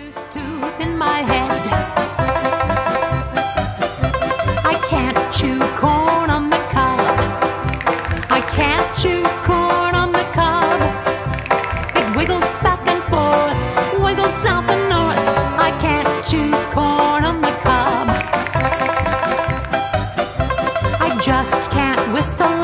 loose tooth in my head. I can't chew corn on the cob. I can't chew corn on the cob. It wiggles back and forth, wiggles south and north. I can't chew corn on the cob. I just can't whistle